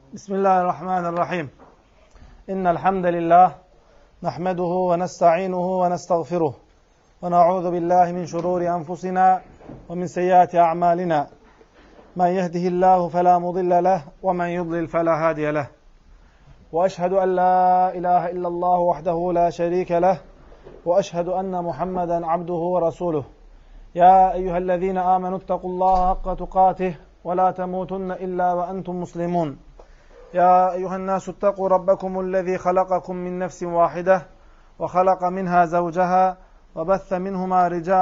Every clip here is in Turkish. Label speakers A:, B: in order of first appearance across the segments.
A: Bismillahirrahmanirrahim. İnnel hamdelellahi nahmeduhu ve nestainuhu ve nestağfiruh. Ve na'udzu billahi min şururi enfusina ve min seyyiati a'malina. Men yehdihillahu fela mudille leh ve men yudlil fela hadiye leh. Ve eşhedü en la ilahe illallah vahdehu la şerike leh ve eşhedü enne Muhammeden abduhu ve resuluh. Ya eyyühellezine amenuttakullaha hakka tukatih ve la temutunne illa ve entum muslimun. يا أيها الناس اتقوا ربكم الذي خلقكم من نفس واحدة وخلق منها زوجها وبث منهما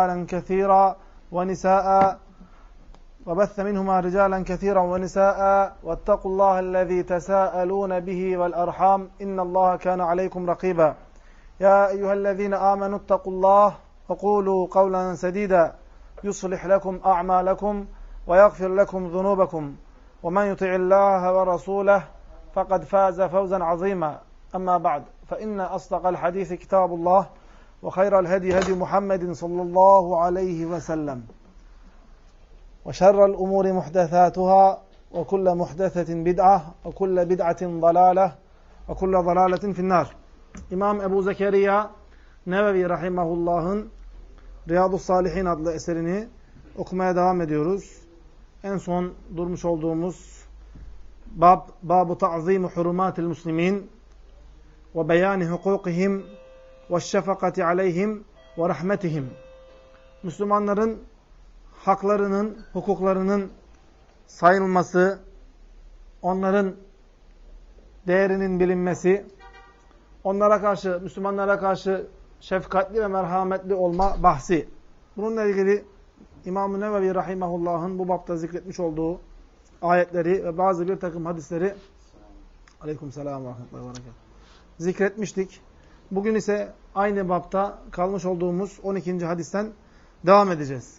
A: رجالا كثيرا ونساء واتقوا الله الذي تساءلون به والأرحام إن الله كان عليكم رقيبا يا أيها الذين آمنوا اتقوا الله وقولوا قولا سديدا يصلح لكم أعمالكم ويغفر لكم ذنوبكم ومن يطع الله ورسوله فقد فاز فوزا عظيما أما بعد فإن أصدق الحديث كتاب الله وخير الهدي هدي محمد صلى الله عليه وسلم وشر الأمور محدثاتها وكل محدثة بدعة وكل بدعة ضلالة وكل ضلالة في النار. İmam Ebu Zekeriya Nevevi Rahimahullah'ın Riyadus Salihin adlı eserini okumaya devam ediyoruz. En son durmuş olduğumuz Bab-ı ta'zim hurumatil muslimin ve beyani hukukihim ve şefakati aleyhim ve rahmetihim. Müslümanların haklarının, hukuklarının sayılması, onların değerinin bilinmesi, onlara karşı, Müslümanlara karşı şefkatli ve merhametli olma bahsi. Bununla ilgili İmam-ı Nevevi Rahimahullah'ın bu bapta zikretmiş olduğu ayetleri ve bazı bir takım hadisleri aleykümselam ve rahmetullahi ve berekatuhu zikretmiştik. Bugün ise aynı bapta kalmış olduğumuz 12. hadisten devam edeceğiz.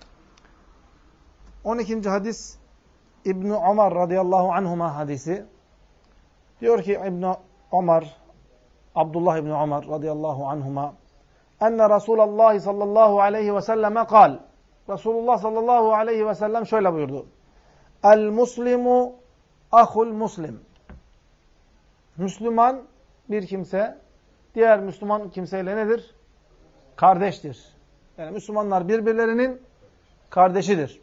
A: 12. hadis İbn Ömer radıyallahu anhuma hadisi. Diyor ki Abdullah İbn Ömer radıyallahu anhuma enne Resulullah sallallahu aleyhi ve selleme kal. Resulullah sallallahu aleyhi ve sellem şöyle buyurdu. El-muslimu ahul muslim. Müslüman bir kimse diğer Müslüman kimseyle nedir? Kardeştir. Yani Müslümanlar birbirlerinin kardeşidir.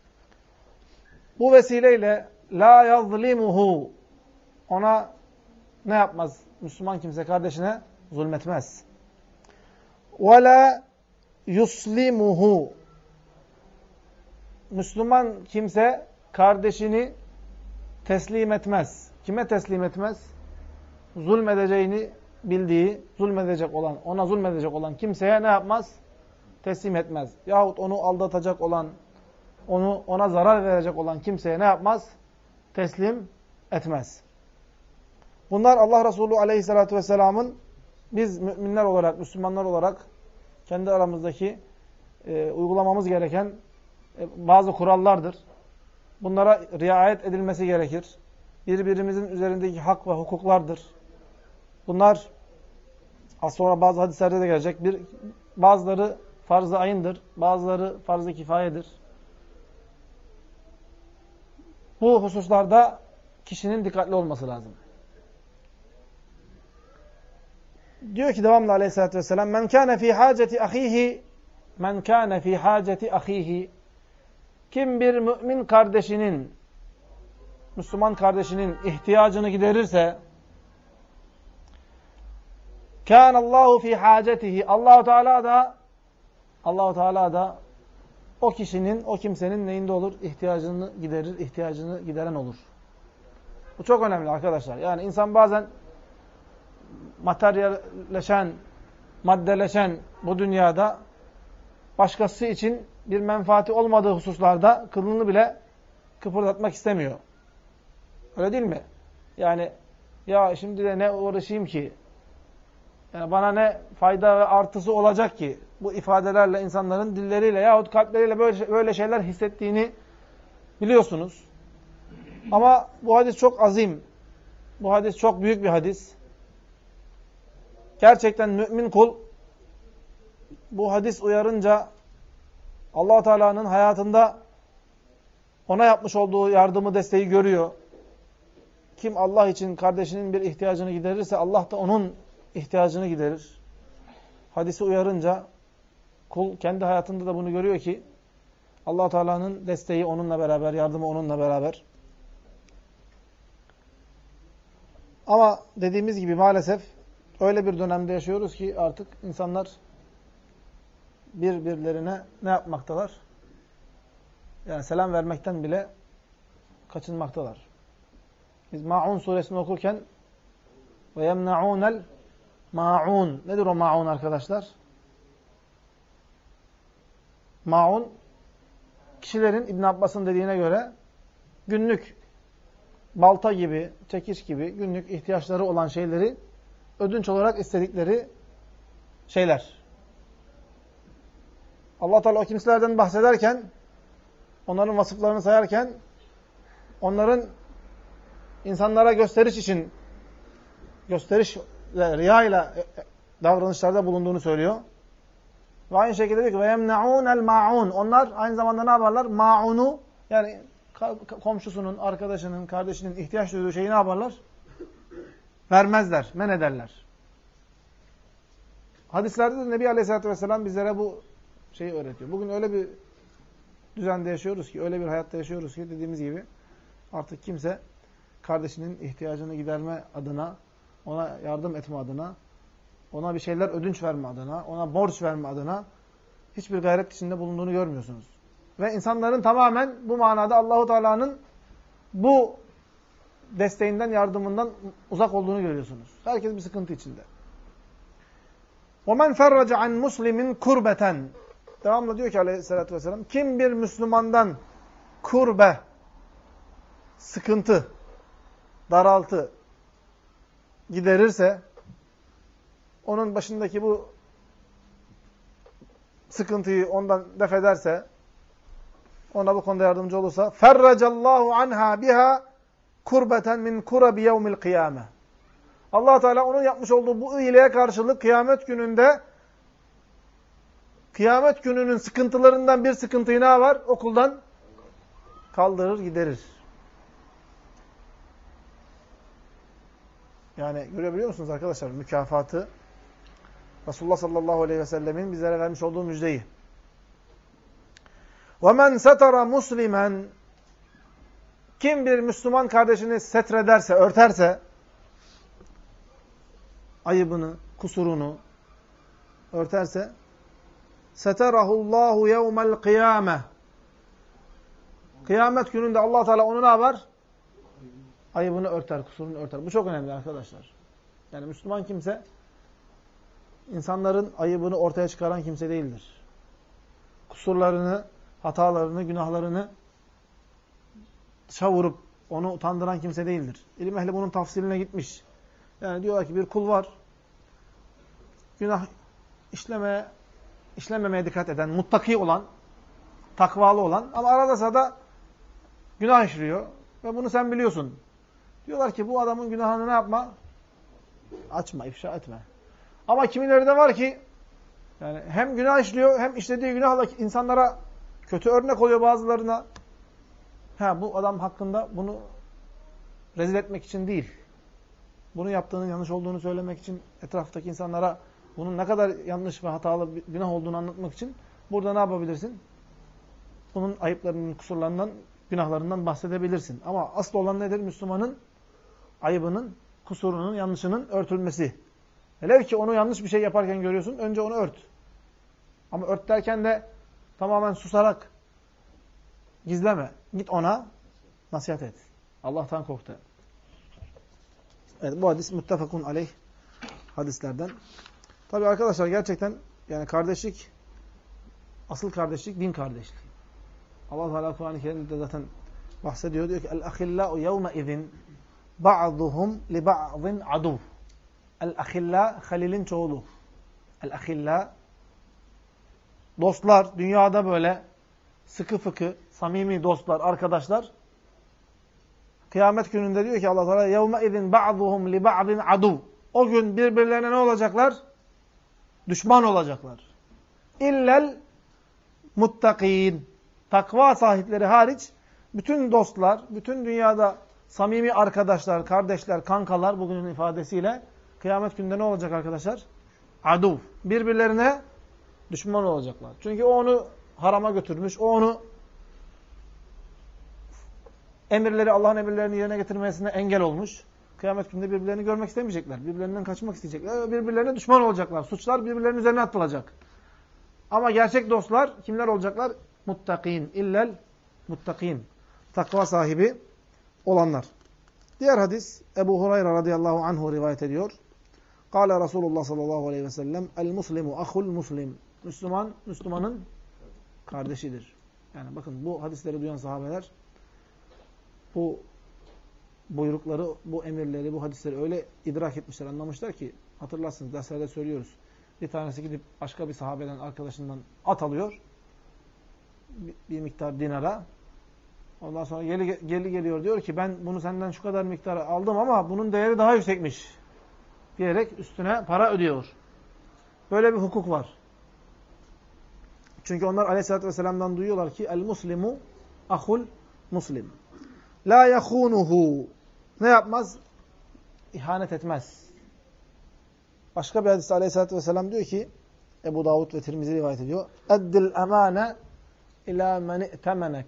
A: Bu vesileyle la yazlimuhu, ona ne yapmaz? Müslüman kimse kardeşine zulmetmez. Ve la yuslimuhu, Müslüman kimse kardeşini teslim etmez. Kime teslim etmez? Zulmedeceğini bildiği, ona zulmedecek olan kimseye ne yapmaz? Teslim etmez. Yahut onu aldatacak olan, ona zarar verecek olan kimseye ne yapmaz? Teslim etmez. Bunlar Allah Resulü Aleyhisselatü Vesselam'ın biz müminler olarak, Müslümanlar olarak kendi aramızdaki uygulamamız gereken bazı kurallardır. Bunlara riayet edilmesi gerekir. Birbirimizin üzerindeki hak ve hukuklardır. Bunlar az sonra bazı hadislerde de gelecek. Bazıları farz-ı ayındır. Bazıları farz-ı kifayedir. Bu hususlarda kişinin dikkatli olması lazım. Diyor ki devamlı Aleyhisselatü Vesselam men kâne fî hâceti ahîhi kim bir mümin kardeşinin, Müslüman kardeşinin ihtiyacını giderirse kânallâhu fî hâcetihi, Allah-u Teala da o kişinin, o kimsenin neyinde olur? İhtiyacını giderir, ihtiyacını gideren olur. Bu çok önemli arkadaşlar. Yani insan bazen materyalleşen, maddeleşen bu dünyada başkası için bir menfaati olmadığı hususlarda kılını bile kıpırdatmak istemiyor. Öyle değil mi? Yani ya şimdi de ne uğraşayım ki? Yani bana ne fayda ve artısı olacak ki? Bu ifadelerle insanların dilleriyle yahut kalpleriyle böyle şeyler hissettiğini biliyorsunuz. Ama bu hadis çok azim. Bu hadis çok büyük bir hadis. Gerçekten mümin kul bu hadis uyarınca Allah Teala'nın hayatında ona yapmış olduğu yardımı, desteği görüyor. Kim Allah için kardeşinin bir ihtiyacını giderirse Allah da onun ihtiyacını giderir. Hadisi uyarınca kul kendi hayatında da bunu görüyor ki Allah Teala'nın desteği onunla beraber, yardımı onunla beraber. Ama dediğimiz gibi maalesef öyle bir dönemde yaşıyoruz ki artık insanlar birbirlerine ne yapmaktalar? Yani selam vermekten bile kaçınmaktalar. Biz Ma'un suresini okurken ve yemna'unel ma'un. Nedir o ma'un arkadaşlar? Ma'un kişilerin İbn Abbas'ın dediğine göre günlük balta gibi, çekiç gibi günlük ihtiyaçları olan şeyleri ödünç olarak istedikleri şeyler. Allah Teala o kimselerden bahsederken, onların vasıflarını sayarken, onların insanlara gösteriş için, gösterişle, riyayla davranışlarda bulunduğunu söylüyor. Ve aynı şekilde diyor ki وَيَمْنَعُونَ الْمَاعُونَ. Onlar aynı zamanda ne yaparlar? Ma'unu, yani komşusunun, arkadaşının, kardeşinin ihtiyaç duyduğu şeyi ne yaparlar? Vermezler, men ederler. Hadislerde de Nebi Aleyhisselatü Vesselam bizlere bu şeyi öğretiyor. Bugün öyle bir düzende yaşıyoruz ki, öyle bir hayatta yaşıyoruz ki dediğimiz gibi artık kimse kardeşinin ihtiyacını giderme adına, ona yardım etme adına, ona bir şeyler ödünç verme adına, ona borç verme adına hiçbir gayret içinde bulunduğunu görmüyorsunuz. Ve insanların tamamen bu manada Allahu Teala'nın bu desteğinden, yardımından uzak olduğunu görüyorsunuz. Herkes bir sıkıntı içinde. وَمَنْ فَرَّجَ عَنْ مُسْلِمٍ كُرْبَةً. Devamlı diyor ki Aleyhisselatü Vesselam, kim bir Müslümandan kurbe, sıkıntı, daraltı giderirse, onun başındaki bu sıkıntıyı ondan def ederse, ona bu konuda yardımcı olursa, فَرَّجَ اللّٰهُ عَنْهَا بِهَا kurbeten min kurabi yevmil kıyame. Allah Teala onun yapmış olduğu bu iyiliğe karşılık kıyamet gününde, kıyamet gününün sıkıntılarından bir sıkıntıyı ne var? Okuldan kaldırır, giderir. Yani görebiliyor musunuz arkadaşlar mükafatı? Resulullah sallallahu aleyhi ve sellemin bizlere vermiş olduğu müjdeyi. وَمَنْ سَتَرَ مُسْلِمًا. Kim bir Müslüman kardeşini setrederse, örterse, ayıbını, kusurunu örterse, seterahullahu yevmel kıyame. Kıyamet gününde Allah Teala onu ne yapar? Ayıbını örter, kusurunu örter. Bu çok önemli arkadaşlar. Yani Müslüman kimse, insanların ayıbını ortaya çıkaran kimse değildir. Kusurlarını, hatalarını, günahlarını dışa vurup onu utandıran kimse değildir. İlim ehli bunun tafsiline gitmiş. Yani diyorlar ki bir kul var, günah işlememeye dikkat eden, muttaki olan, takvalı olan ama arada sırada günah işliyor ve bunu sen biliyorsun. Diyorlar ki bu adamın günahını ne yapma? Açma, ifşa etme. Ama kimileri de var ki yani hem günah işliyor hem işlediği günahla insanlara kötü örnek oluyor bazılarına. Bu adam hakkında bunu rezil etmek için değil. Bunu yaptığının yanlış olduğunu söylemek için etraftaki insanlara bunun ne kadar yanlış ve hatalı bir günah olduğunu anlatmak için burada ne yapabilirsin? Bunun ayıplarının, kusurlarından, günahlarından bahsedebilirsin. Ama asıl olan nedir? Müslümanın ayıbının, kusurunun, yanlışının örtülmesi. Velev ki onu yanlış bir şey yaparken görüyorsun, önce onu ört. Ama ört derken de tamamen susarak gizleme. Git ona nasihat et. Allah'tan kork de. Evet, bu hadis muttefakun aleyh hadislerden. Tabii arkadaşlar gerçekten yani kardeşlik, asıl kardeşlik din kardeşliği. Allah Teala Kur'an-ı Kerim'de zaten bahsediyor. Diyor ki el-ahillâ'u yevme izin ba'duhum li ba'din aduv. El-ahillâ halilin çoğulu. El-ahillâ dostlar, dünyada böyle sıkı fıkı, samimi dostlar, arkadaşlar. Kıyamet gününde diyor ki Allah Teala yevme izin ba'duhum li ba'din aduv. O gün birbirlerine ne olacaklar? Düşman olacaklar. İllel muttaqin. Takva sahipleri hariç bütün dostlar, bütün dünyada samimi arkadaşlar, kardeşler, kankalar bugünün ifadesiyle kıyamet günde ne olacak arkadaşlar? Aduv. Birbirlerine düşman olacaklar. Çünkü o onu harama götürmüş, o onu Allah'ın emirlerini yerine getirmesine engel olmuş. Kıyamet günde birbirlerini görmek istemeyecekler. Birbirlerinden kaçmak isteyecekler. Birbirlerine düşman olacaklar. Suçlar birbirlerinin üzerine atılacak. Ama gerçek dostlar kimler olacaklar? Muttakin. İllel muttakin. Takva sahibi olanlar. Diğer hadis Ebu Hureyre radıyallahu anhu rivayet ediyor. Kâle Resulullah sallallahu aleyhi ve sellem El-muslimu ahul muslim. Müslüman, Müslümanın kardeşidir. Yani bakın bu hadisleri duyan sahabeler bu buyrukları, bu emirleri, bu hadisleri öyle idrak etmişler, anlamışlar ki hatırlarsınız derslerde söylüyoruz. Bir tanesi gidip başka bir sahabeden, arkadaşından at alıyor. Bir miktar dinara. Ondan sonra geliyor diyor ki ben bunu senden şu kadar miktar aldım ama bunun değeri daha yüksekmiş. Diyerek üstüne para ödüyor. Böyle bir hukuk var. Çünkü onlar Aleyhisselatü Vesselam'dan duyuyorlar ki el-muslimu ahul muslim. La yahunuhu. Ne yapmaz? İhanet etmez. Başka bir hadiste Aleyhisselatü Vesselam diyor ki Ebu Davud ve Tirmizi rivayet ediyor. Eddil emane ila men i'temenek.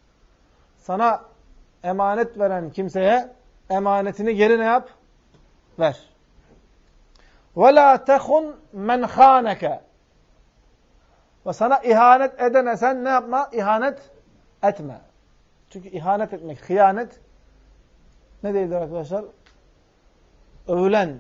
A: Sana emanet veren kimseye emanetini geri ne yap? Ver. Ve la tehun men khaneke. Ve sana ihanet edene sen ne yapma? İhanet etme. Çünkü ihanet etmek, hıyanet ne değildir arkadaşlar? Övülen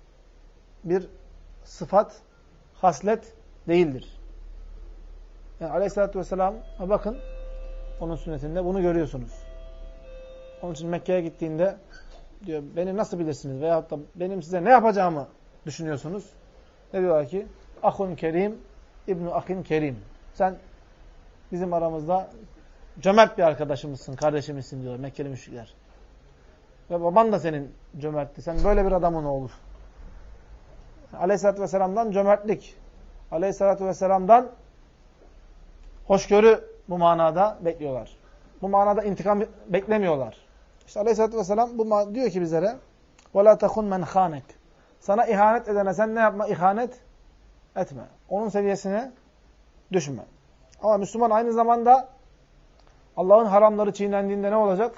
A: bir sıfat, haslet değildir. Yani Aleyhisselatü Vesselam'a bakın, onun sünnetinde bunu görüyorsunuz. Onun için Mekke'ye gittiğinde diyor, beni nasıl bilirsiniz? Veyahut da benim size ne yapacağımı düşünüyorsunuz? Ne diyorlar ki? Ahun kerim, İbn-i Akin kerim. Sen bizim aramızda cömert bir arkadaşımızsın, kardeşimizsin diyorlar Mekkeli müşrikler. Ve baban da senin cömertti. Sen böyle bir adamın oğlu. Aleyhisselatü Vesselam'dan cömertlik. Aleyhisselatü Vesselam'dan hoşgörü bu manada bekliyorlar. Bu manada intikam beklemiyorlar. İşte Aleyhisselatü Vesselam diyor ki bizlere وَلَا تَخُنْ مَنْ خَانَكَ. Sana ihanet edene sen ne yapma? İhanet etme. Onun seviyesine düşme. Ama Müslüman aynı zamanda Allah'ın haramları çiğnendiğinde ne olacak?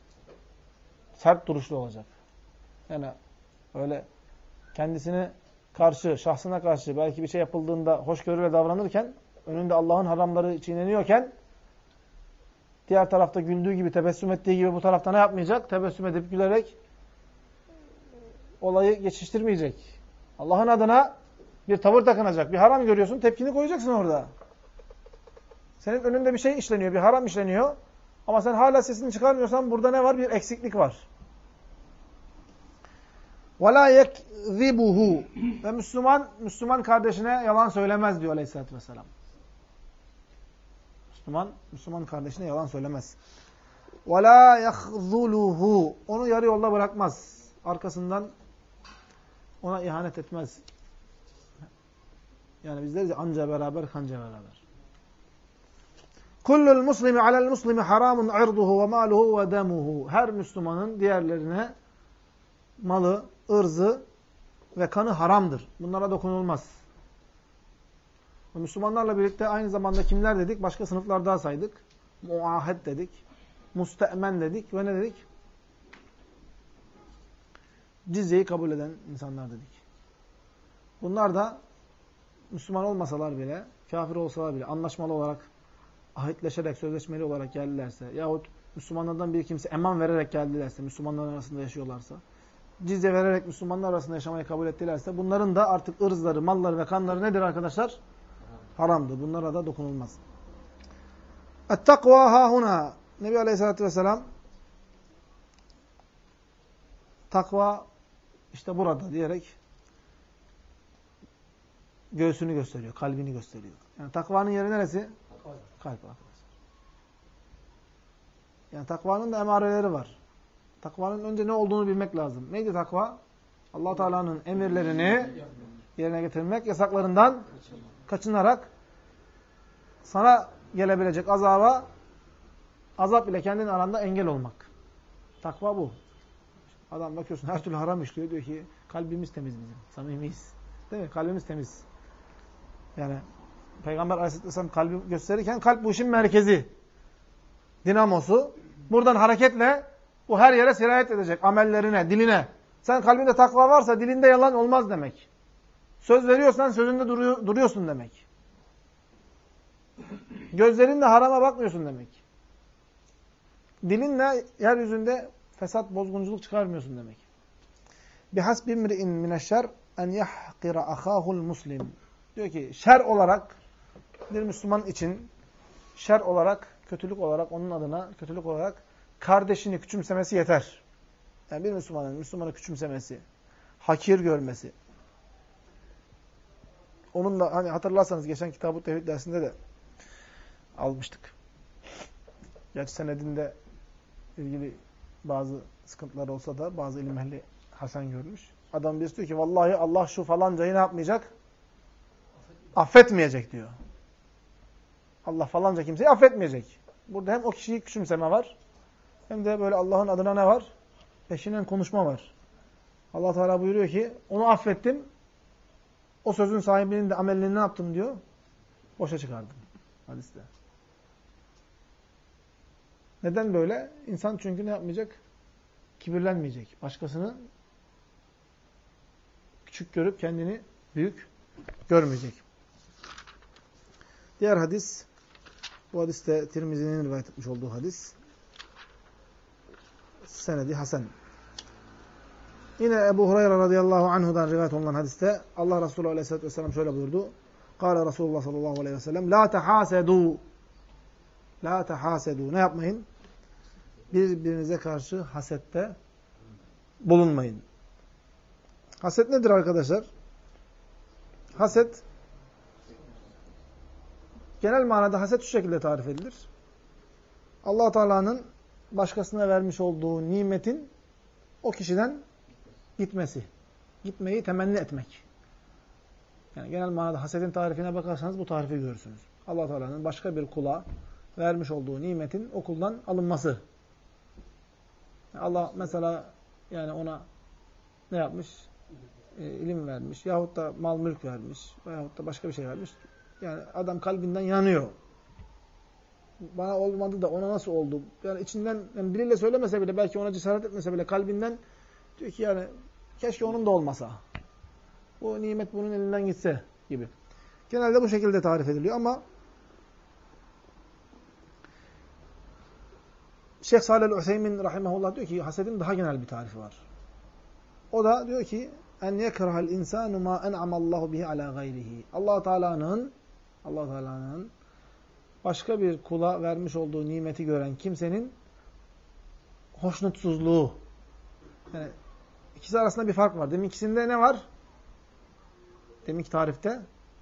A: Sert duruşlu olacak. Yani öyle kendisine karşı, şahsına karşı belki bir şey yapıldığında hoşgörüyle davranırken, önünde Allah'ın haramları çiğneniyorken, diğer tarafta güldüğü gibi, tebessüm ettiği gibi bu tarafta ne yapmayacak? Tebessüm edip gülerek olayı geçiştirmeyecek. Allah'ın adına bir tavır takınacak. Bir haram görüyorsun, tepkini koyacaksın orada. Senin önünde bir şey işleniyor, bir haram işleniyor. Ama sen hala sesini çıkarmıyorsan burada ne var? Bir eksiklik var. وَلَا يَكْذِبُهُ. Ve Müslüman kardeşine yalan söylemez diyor Aleyhisselatü Vesselam. Müslüman kardeşine yalan söylemez. وَلَا يَخْذُلُهُ. Onu yarı yolda bırakmaz. Arkasından ona ihanet etmez. Yani biz deriz ya, anca beraber, kanca beraber. Kullul muslimi alel muslimi haramun irduhu ve maluhu ve demuhu. Her Müslümanın diğerlerine malı, ırzı ve kanı haramdır. Bunlara dokunulmaz. Ve Müslümanlarla birlikte aynı zamanda kimler dedik? Başka sınıflar daha saydık. Muahed dedik. Muste'men dedik. Ve ne dedik? Cizyeyi kabul eden insanlar dedik. Bunlar da Müslüman olmasalar bile, kafir olsalar bile anlaşmalı olarak, ahitleşerek, sözleşmeli olarak geldilerse yahut Müslümanlardan bir kimse eman vererek geldilerse, Müslümanlar arasında yaşıyorlarsa, cizye vererek Müslümanlar arasında yaşamayı kabul ettilerse, bunların da artık ırzları, malları ve kanları nedir arkadaşlar? Haramdır. Bunlara da dokunulmaz. Et-takva hahuna. Nebi Aleyhisselatü Vesselam takva işte burada diyerek göğsünü gösteriyor, kalbini gösteriyor. Yani takvanın yeri neresi? Kalp arkadaşlar. Yani takvanın da emareleri var. Takvanın önce ne olduğunu bilmek lazım. Neydi takva? Allah Teala'nın emirlerini yerine getirmek, yasaklarından kaçınarak sana gelebilecek azap ile kendin aranda engel olmak. Takva bu. Adam bakıyorsun her türlü haram işliyor. Diyor ki kalbimiz temiz bizim. Samimiyiz. Değil mi? Kalbimiz temiz. Yani Peygamber Aleyhisselam kalbi gösterirken kalp bu işin merkezi. Dinamosu. Buradan hareketle bu her yere sirayet edecek. Amellerine, diline. Sen kalbinde takva varsa dilinde yalan olmaz demek. Söz veriyorsan sözünde duruyorsun demek. Gözlerinle harama bakmıyorsun demek. Dilinle yeryüzünde fesat, bozgunculuk çıkarmıyorsun demek. Bihasbi imri'in mineşşer en yahqira ahahul muslim. Diyor ki şer olarak bir Müslüman için şer olarak, kötülük olarak onun adına kötülük olarak kardeşini küçümsemesi yeter. Yani bir Müslümanı küçümsemesi, hakir görmesi. Onun da hani hatırlarsanız geçen Kitab-ı Tevhid dersinde de almıştık. Gerçi senedinde ilgili bazı sıkıntılar olsa da bazı ilim ehli hasen görmüş. Adam birisi diyor ki vallahi Allah şu falancayı ne yapmayacak? Affetmeyecek diyor. Allah falanca kimseyi affetmeyecek. Burada hem o kişiyi küçümseme var hem de böyle Allah'ın adına ne var? Peşinden konuşma var. Allah Teala buyuruyor ki onu affettim. O sözün sahibinin de amelini ne yaptım diyor? Boşa çıkardım. Hadiste. Neden böyle? İnsan çünkü ne yapmayacak? Kibirlenmeyecek. Başkasını küçük görüp kendini büyük görmeyecek. Diğer hadis, bu hadis de Tirmizi'nin rivayet etmiş olduğu hadis. Senedi hasen. Yine Ebu Hureyre radıyallahu anhu'dan rivayet olunan hadiste Allah Resulü aleyhissalatü vesselam şöyle buyurdu. Kâle Resulullah sallallahu aleyhi ve sellem la tehâsedû. La tehâsedû. Ne yapmayın? Birbirinize karşı hasette bulunmayın. Haset nedir arkadaşlar? Haset genel manada haset şu şekilde tarif edilir. Allah Teala'nın başkasına vermiş olduğu nimetin o kişiden gitmesi. Gitmeyi temenni etmek. Yani genel manada hasetin tarifine bakarsanız bu tarifi görürsünüz. Allah Teala'nın başka bir kula vermiş olduğu nimetin o kuldan alınması. Allah mesela yani ona ne yapmış? İlim vermiş yahut da mal mülk vermiş veyahut da başka bir şey vermiş. Yani adam kalbinden yanıyor. Bana olmadı da ona nasıl oldu? Yani içinden yani biriyle söylemese bile belki ona cesaret etmese bile kalbinden diyor ki yani keşke onun da olmasa. Bu nimet bunun elinden gitse gibi. Genelde bu şekilde tarif ediliyor ama Şeyh Salih el-Useymin rahimahullah diyor ki hasedin daha genel bir tarifi var. O da diyor ki en yekrahal insanu ma en'amallahu bihi ala gayrihi. Allah Teala'nın başka bir kula vermiş olduğu nimeti gören kimsenin hoşnutsuzluğu. Yani ikisi arasında bir fark var. Deminkisinde ne var? Deminki tarifte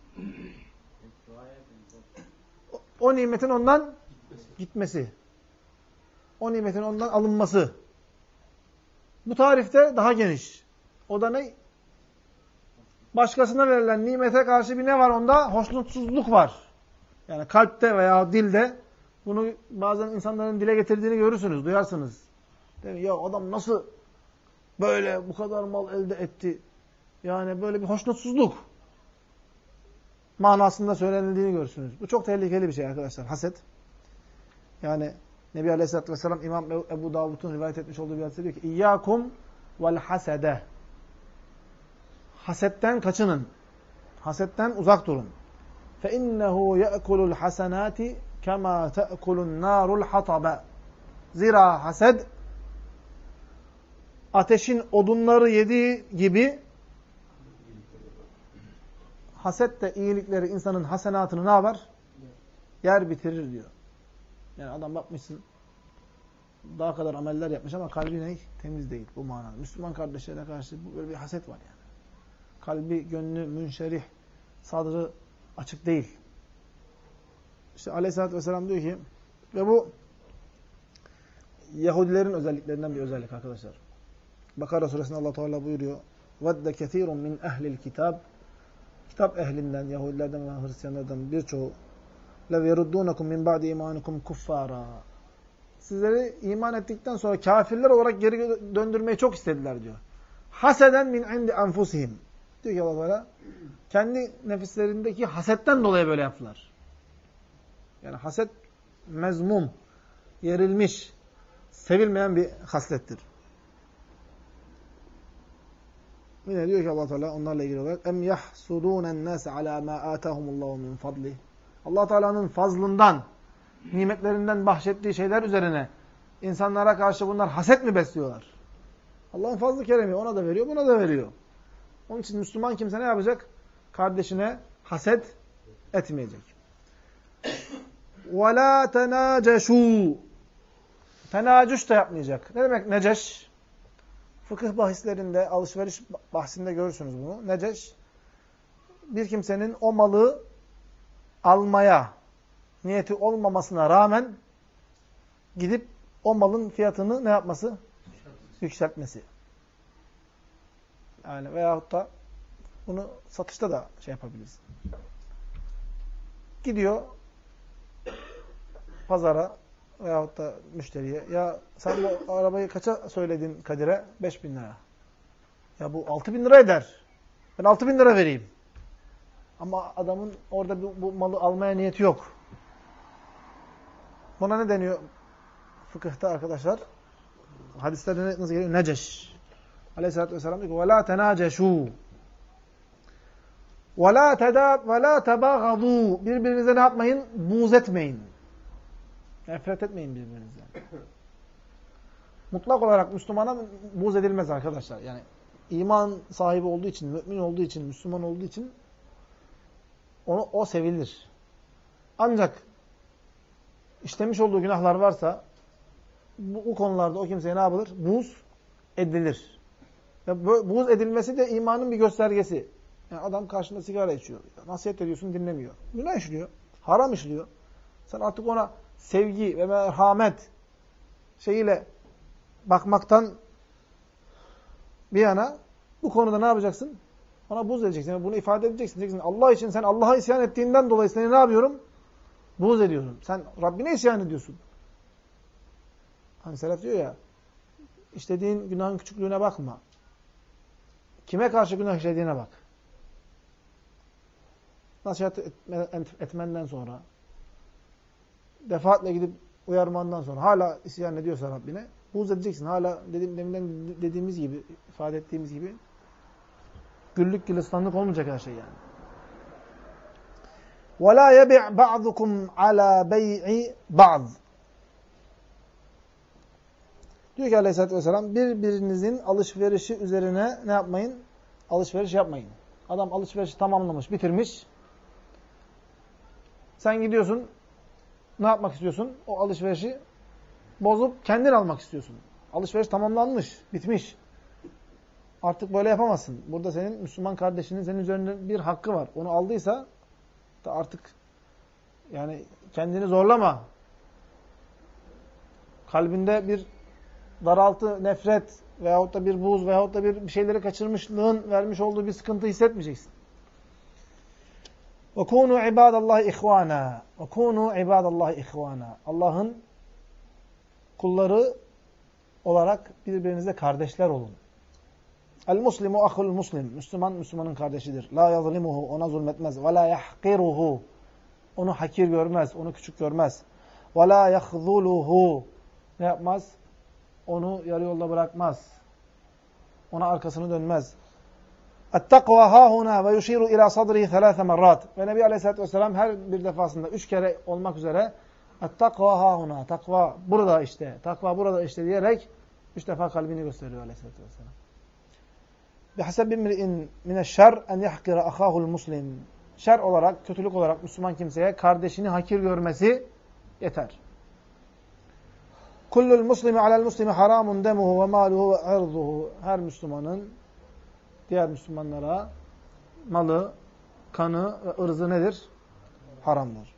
A: o nimetin ondan gitmesi. O nimetin ondan alınması. Bu tarifte daha geniş. O da ne? Başkasına verilen nimete karşı bir ne var onda? Hoşnutsuzluk var. Yani kalpte veya dilde bunu bazen insanların dile getirdiğini görürsünüz, duyarsınız. Değil mi? Ya adam nasıl böyle bu kadar mal elde etti? Yani böyle bir hoşnutsuzluk manasında söylenildiğini görürsünüz. Bu çok tehlikeli bir şey arkadaşlar. Haset. Yani Nebi Aleyhisselatü Vesselam İmam Ebu Davud'un rivayet etmiş olduğu bir hadise diyor ki İyyâkum vel hasede. Hasetten kaçının. Hasetten uzak durun. فَاِنَّهُ يَأْكُلُ الْحَسَنَاتِ كَمَا تَأْكُلُ النَّارُ الْحَطَبَ. Zira hased ateşin odunları yediği gibi haset de iyilikleri insanın hasenatını ne yapar? Yer bitirir diyor. Yani adam bakmışsın daha kadar ameller yapmış ama kalbi ne? Temiz değil bu manada. Müslüman kardeşlerine karşı böyle bir haset var yani. Kalbi, gönlü münşerih, sadrı açık değil. İşte Aleyhisselatü Vesselam diyor ki ve bu Yahudilerin özelliklerinden bir özellik arkadaşlar. Bakara suresinde Allah Teala buyuruyor. وَدَّ كَثِيرٌ مِنْ اَهْلِ الْكِتَابِ Kitap ehlinden, Yahudilerden ve Hristiyanlardan birçoğu لَوْ يَرُدُّونَكُمْ مِنْ بَعْدِ اِمَانِكُمْ كُفَّارًا sizleri iman ettikten sonra kafirler olarak geri döndürmeyi çok istediler diyor. Haseden min indi enfusihim. Diyor ki Allah Teala, kendi nefislerindeki hasetten dolayı böyle yaptılar. Yani haset mezmum, yerilmiş, sevilmeyen bir haslettir. Yine diyor ki Allah Teala onlarla ilgili olarak em yahsudunen nas ala ma atahumullahu min fadli. Allah Teala'nın fazlından, nimetlerinden bahşettiği şeyler üzerine insanlara karşı bunlar haset mi besliyorlar? Allah'ın fazlı keremi ona da veriyor, buna da veriyor. Onun için Müslüman kimse ne yapacak? Kardeşine haset etmeyecek. وَلَا تَنَاجَشُوا Tenacüş de yapmayacak. Ne demek neceş? Fıkıh bahislerinde, alışveriş bahsinde görürsünüz bunu. Neceş, bir kimsenin o malı almaya niyeti olmamasına rağmen gidip o malın fiyatını ne yapması? Yükseltmesi. Yani veyahut da bunu satışta da şey yapabiliriz. Gidiyor pazara veyahut da müşteriye. Ya sen bu arabayı kaça söyledin Kadir'e? 5.000 lira. Ya bu 6.000 lira eder. Ben 6.000 lira vereyim. Ama adamın orada bu malı almaya niyeti yok. Buna ne deniyor fıkıhta arkadaşlar? Hadislerde nasıl geliyor? Neceş. Aleyhisselatü Vesselam diyor ki وَلَا تَنَاجَشُوا وَلَا تَبَاغَضُوا Birbirinize ne yapmayın? Buğz etmeyin. Nefret etmeyin birbirinizden. Mutlak olarak Müslümana buğz edilmez arkadaşlar. Yani iman sahibi olduğu için, mümin olduğu için, Müslüman olduğu için o sevilir. Ancak işlemiş olduğu günahlar varsa bu konularda o kimseye ne yapılır? Buğz edilir. Ve buğz edilmesi de imanın bir göstergesi. Yani adam karşında sigara içiyor. Nasihat ediyorsun, dinlemiyor. Günah işliyor. Haram işliyor. Sen artık ona sevgi ve merhamet şeyiyle bakmaktan bir yana bu konuda ne yapacaksın? Ona buğz edeceksin. Yani bunu ifade edeceksin. Diyeceksin, Allah için sen Allah'a isyan ettiğinden dolayı seni ne yapıyorum? Buğz ediyorum. Sen Rabbine isyan ediyorsun. Hani Selef diyor ya, işlediğin günahın küçüklüğüne bakma. Kime karşı günah işlediğine bak. Nasihat etmenden sonra, defaatle gidip uyarmandan sonra hala isyan ediyorsa Rabbine, buğz edeceksin. Hala deminden dediğimiz gibi, ifade ettiğimiz gibi güllük gülistanlık olmayacak her şey yani. وَلَا يَبِعْ بَعْضُكُمْ عَلَى بَيْعِ بَعْضٍ Diyor ki Aleyhisselatü Vesselam, birbirinizin alışverişi üzerine ne yapmayın? Alışveriş yapmayın. Adam alışverişi tamamlamış, bitirmiş. Sen gidiyorsun, ne yapmak istiyorsun? O alışverişi bozup kendin almak istiyorsun. Alışveriş tamamlanmış, bitmiş. Artık böyle yapamazsın. Burada senin Müslüman kardeşinin senin üzerinde bir hakkı var. Onu aldıysa da artık yani kendini zorlama. Kalbinde bir daraltı, nefret veyahut da bir buğz veyahut da bir şeyleri kaçırmışlığın vermiş olduğu bir sıkıntı hissetmeyeceksin. وَكُونُوا عِبَادَ اللّٰهِ اِخْوَانًا وَكُونُوا عِبَادَ اللّٰهِ اِخْوَانًا Allah'ın kulları olarak birbirinize kardeşler olun. El-muslimu ahul muslim. Müslüman, Müslümanın kardeşidir. La yazlimuhu. Ona zulmetmez. Ve la yahkiruhu. Onu hakir görmez. Onu küçük görmez. Ve la yahzuluhu. Ne yapmaz? Onu yarı yolda bırakmaz. Ona arkasını dönmez. Et-takva hahuna ve yushiru ila sadrihi 3 merrat. Ve Nebi Aleyhisselatü Vesselam her bir defasında 3 kere olmak üzere et-takva hahuna. Takva burada işte. Takva burada işte diyerek 3 defa kalbini gösteriyor Aleyhisselatü Vesselam. بِحَسَبِ اِمْرِئٍ مِنَ الشَّرْ اَنْ يَحْقِرَ أَخَاهُ الْمُسْلِمِ Şer olarak, kötülük olarak Müslüman kimseye kardeşini hakir görmesi yeter. كُلُّ الْمُسْلِمِ عَلَى الْمُسْلِمِ حَرَامٌ دَمُهُ وَمَالُهُ وَعِرْضُهُ Her Müslümanın diğer Müslümanlara malı, kanı ve ırzı nedir? Haramdır.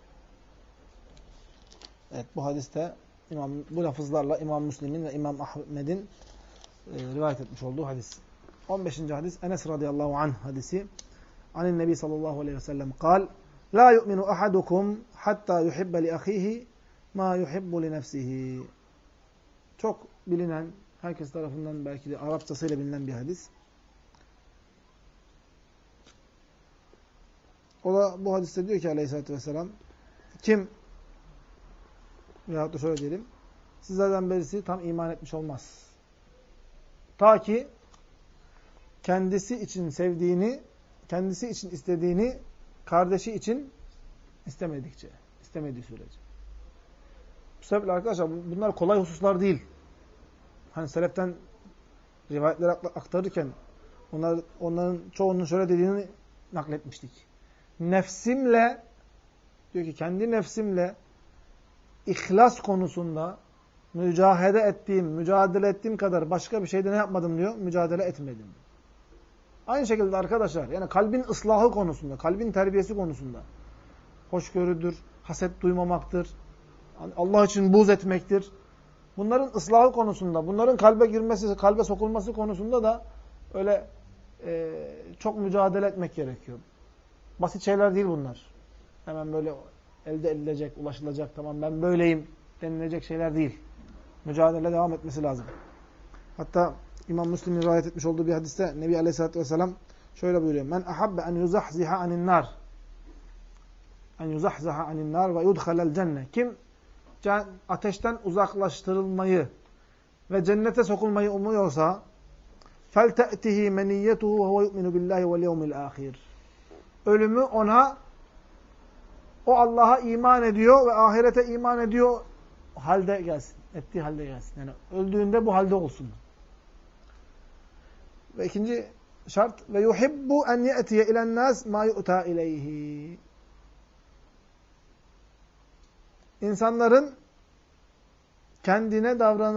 A: Evet, bu hadiste bu lafızlarla İmam Müslim'in ve İmam Ahmed'in rivayet etmiş olduğu hadis. 15. hadis Enes radıyallahu anh hadisi. Anin Nebi sallallahu aleyhi ve sellem kal: La yu'minu ahadukum hatta yuhibbe li ahihi ma yuhibbu li nefsihi. çok bilinen, herkes tarafından belki de Arapçasıyla bilinen bir hadis. O da bu hadiste diyor ki Aleyhisselatü Vesselam, kim, veyahut da şöyle diyelim, sizlerden birisi tam iman etmiş olmaz. Ta ki kendisi için sevdiğini, kendisi için istediğini, kardeşi için istemediği sürece. Bu sebeple arkadaşlar bunlar kolay hususlar değil. Hani seleften rivayetleri aktarırken onların çoğunun şöyle dediğini nakletmiştik. Nefsimle, diyor ki kendi nefsimle ihlas konusunda mücadele ettiğim kadar başka bir şeyde ne yapmadım diyor? Mücadele etmedim. Aynı şekilde arkadaşlar, yani kalbin ıslahı konusunda, kalbin terbiyesi konusunda, hoşgörüdür, haset duymamaktır, Allah için buğz etmektir. Bunların ıslahı konusunda, bunların kalbe girmesi, kalbe sokulması konusunda da öyle çok mücadele etmek gerekiyor. Basit şeyler değil bunlar. Hemen böyle elde edilecek, ulaşılacak, tamam ben böyleyim denilecek şeyler değil. Mücadele devam etmesi lazım. Hatta İmam Müslim'in rivayet etmiş olduğu bir hadiste Nebi Aleyhisselatü Vesselam şöyle buyuruyor. Men ahabbe en yuzahziha anin nar. En yuzahzaha anin nar ve yudhalel cenne. Kim ateşten uzaklaştırılmayı ve cennete sokulmayı umuyorsa فَلْتَأْتِهِ مَنِيَّتُهُ وَهُوَ يُؤْمِنُ بِاللّٰهِ وَالْيَوْمِ الْآخِرِ. Ölümü ona, o Allah'a iman ediyor ve ahirete iman ediyor halde gelsin. Ettiği halde gelsin. Yani öldüğünde bu halde olsun. Ve ikinci şart ve yuhibbu en ye'tiye ilen nas ma yu'ta ileyhi. İnsanların kendine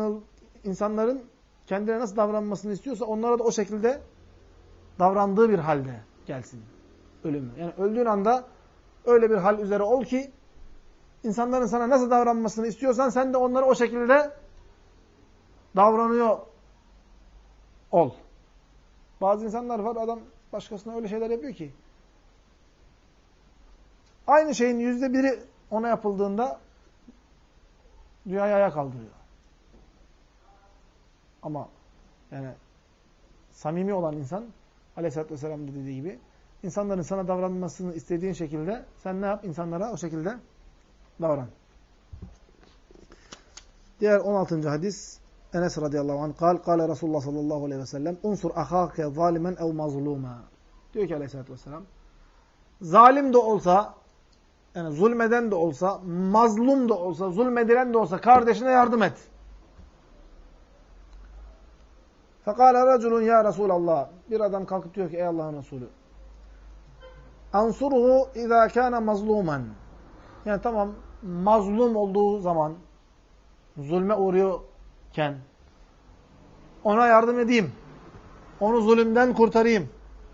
A: nasıl davranmasını istiyorsa onlara da o şekilde davrandığı bir halde gelsin ölümü. Yani öldüğün anda öyle bir hal üzere ol ki insanların sana nasıl davranmasını istiyorsan sen de onlara o şekilde davranıyor ol. Bazı insanlar var, adam başkasına öyle şeyler yapıyor ki aynı şeyin %1'i ona yapıldığında dünyayı ayağa kaldırıyor. Ama yani samimi olan insan Aleyhisselatü Vesselam'ın dediği gibi insanların sana davranmasını istediğin şekilde sen ne yap? İnsanlara o şekilde davran. Diğer 16. hadis Enes radıyallahu anh kâle Resulullah sallallahu aleyhi ve sellem unsur ahâke zâlimen ev mazlûmâ. Diyor ki Aleyhisselatü Vesselam zalim de olsa, yani zulmeden de olsa, mazlum da olsa, zulmedilen de olsa kardeşine yardım et. Fekâle raculun ya Resulallah. Bir adam kalkıp diyor ki ey Allah'ın Resulü. Ansuruhu izâ kâne mazlûmen. Yani tamam mazlum olduğu zaman, zulme uğruyorken ona yardım edeyim. Onu zulümden kurtarayım.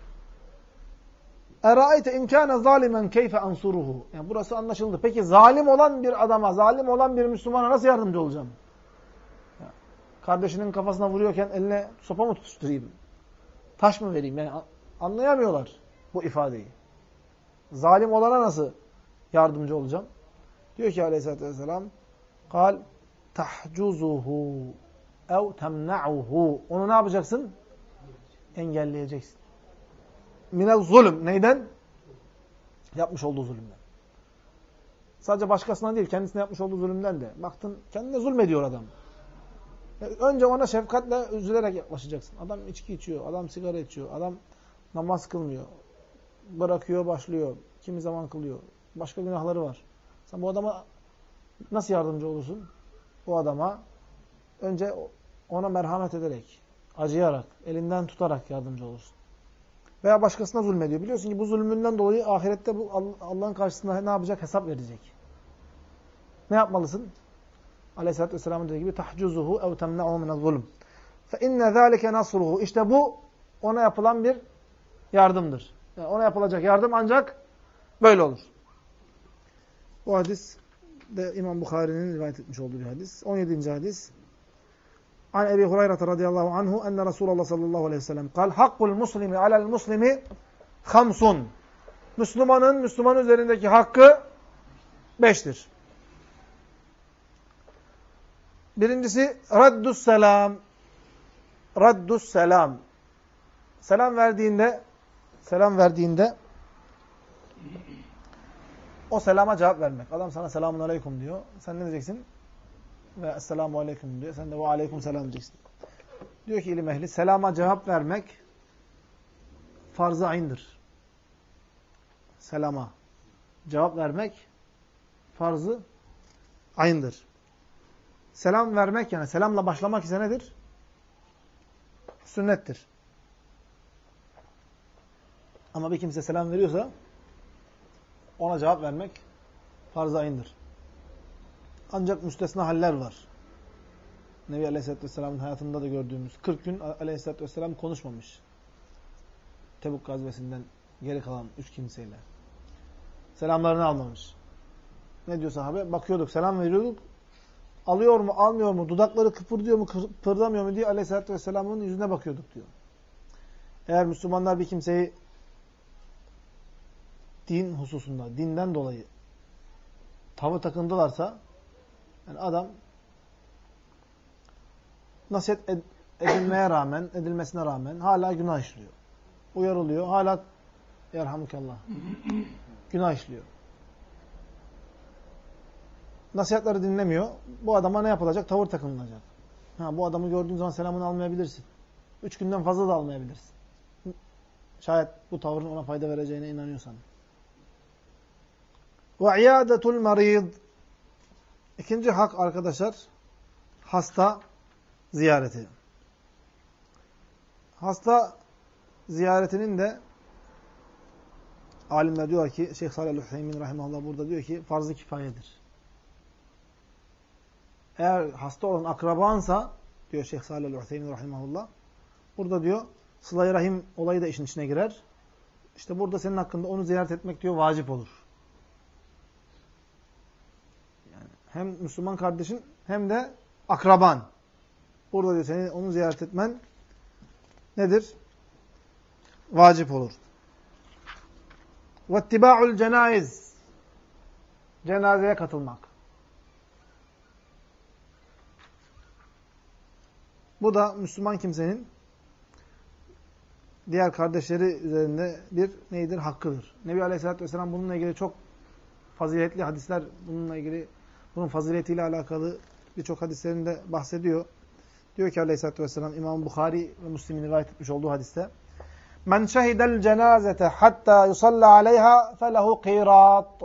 A: Eraeyte in kâne zâlimen keyfe ansuruhu. Yani burası anlaşıldı. Peki zalim olan bir adama, zalim olan bir Müslümana nasıl yardımcı olacağım? Kardeşinin kafasına vuruyorken eline sopa mı tutuşturayım? Taş mı vereyim? Yani anlayamıyorlar bu ifadeyi. Zalim olana nasıl yardımcı olacağım? Diyor ki Aleyhisselatü Vesselam kal tahcuzuhu ev temna'uhu. Onu ne yapacaksın? Engelleyeceksin. Minel zulüm. Neyden? Yapmış olduğu zulümden. Sadece başkasından değil, kendisine yapmış olduğu zulümden de. Baktın kendine zulmediyor adam. Önce ona şefkatle üzülerek yaklaşacaksın. Adam içki içiyor, adam sigara içiyor, adam namaz kılmıyor. Bırakıyor, başlıyor. Kimi zaman kılıyor. Başka günahları var. Sen bu adama nasıl yardımcı olursun? Bu adama önce ona merhamet ederek, acıyarak, elinden tutarak yardımcı olursun. Veya başkasına zulmediyor. Biliyorsun ki bu zulmünden dolayı ahirette bu Allah'ın karşısında ne yapacak? Hesap verecek. Ne yapmalısın? Aleyhisselatü Vesselam'ın dediği gibi tahcuzuhu ev temna'uhu minel zulm. Fe inne zâlike nasruhu. İşte bu ona yapılan bir yardımdır. Yani ona yapılacak yardım ancak böyle olur. Bu hadis de İmam Bukhari'nin rivayet etmiş olduğu bir hadis. 17. hadis. An Ebi Hureyre radıyallahu anhu enne Resulullah sallallahu aleyhi ve sellem kal hakkul muslimi alel muslimi hamsun. Müslüman üzerindeki hakkı 5'tir. Birincisi raddus selam. Raddus selam. Selam verdiğinde o selama cevap vermek. Adam sana selamun aleyküm diyor. Sen ne diyeceksin? Ve esselamu aleyküm diyor. Sen de ve aleyküm selam diyeceksin. Diyor ki ilim ehli, selama cevap vermek farz-ı ayn'dir. Selama cevap vermek farz-ı ayn'dir. Selam vermek, yani selamla başlamak ise nedir? Sünnettir. Ama bir kimse selam veriyorsa ona cevap vermek farz-ı ayn'dir. Ancak müstesna haller var. Nebi Aleyhisselatü Vesselam'ın hayatında da gördüğümüz 40 gün Aleyhisselatü Vesselam konuşmamış. Tebuk gazvesinden geri kalan 3 kimseyle. Selamlarını almamış. Ne diyor sahabe? Bakıyorduk, selam veriyorduk. Alıyor mu, almıyor mu, dudakları kıpırdıyor mu, kıpırdamıyor mu diye Aleyhisselatü Vesselam'ın yüzüne bakıyorduk diyor. Eğer Müslümanlar bir kimseyi din hususunda, dinden dolayı tavır takındılarsa, yani adam nasihat edilmesine rağmen hala günah işliyor. Uyarılıyor, hala yerhamukallah günah işliyor. Nasihatleri dinlemiyor. Bu adama ne yapılacak? Tavır takınılacak. Bu adamı gördüğün zaman selamını almayabilirsin. 3 günden fazla da almayabilirsin. Şayet bu tavrın ona fayda vereceğine inanıyorsan. Ve iyadetul marid. İkinci hak arkadaşlar, hasta ziyareti. Hasta ziyaretinin de alimler diyor ki, Şeyh Salih el-Hüseymin rahimahullah burada diyor ki farz-ı kifayedir. Eğer hasta olan akrabansa, diyor Şeyh Salih el-Hüseymin rahimahullah, burada diyor sıla-i rahim olayı da işin içine girer. İşte burada senin hakkında onu ziyaret etmek diyor vacip olur. Yani hem Müslüman kardeşin hem de akraban. Burada diyor senin onu ziyaret etmen nedir? Vacip olur. وَاتِّبَاعُ الْجَنَائِزِ. Cenazeye katılmak. Bu da Müslüman kimsenin diğer kardeşleri üzerinde bir neydir? Hakkıdır. Nebi Aleyhisselatü Vesselam bununla ilgili çok faziletli hadisler, bununla ilgili, bunun faziletiyle alakalı birçok hadislerinde bahsediyor. Diyor ki Aleyhisselatü Vesselam, İmam Bukhari ve Müslim'in rivayet etmiş olduğu hadiste, Men şehidel cenazete hatta yusalla aleyha felehu qirat.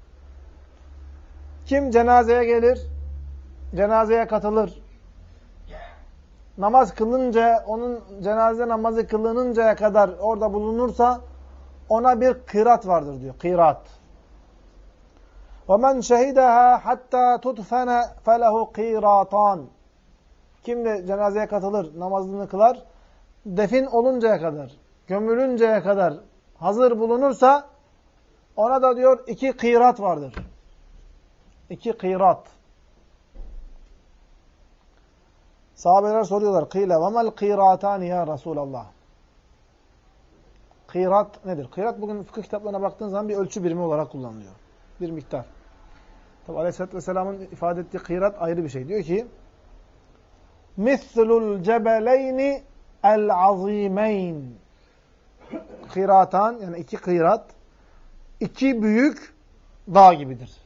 A: Kim cenazeye gelir, cenazeye katılır, namaz kılınca, onun cenaze namazı kılınıncaya kadar orada bulunursa ona bir kırat vardır diyor. Kırat. وَمَنْ شَهِدَهَا حَتَّى تُدْفَنَ فَلَهُ قِيرَاتًا. Kim de cenazeye katılır, namazını kılar, defin oluncaya kadar, gömülünceye kadar hazır bulunursa ona da diyor 2 kırat vardır. 2 kırat. Sahabeler soruyorlar. Kıyle وَمَا الْقِيرَاتَانِ ya Resulallah. Kırat nedir? Kırat bugün fıkıh kitaplarına baktığın zaman bir ölçü birimi olarak kullanılıyor. Bir miktar. Tabi Aleyhisselatü Vesselam'ın ifade ettiği kırat ayrı bir şey. Diyor ki مِثْلُ الْجَبَلَيْنِ الْعَظِيمَيْنِ. Kıratan, yani 2 kırat, 2 büyük dağ gibidir.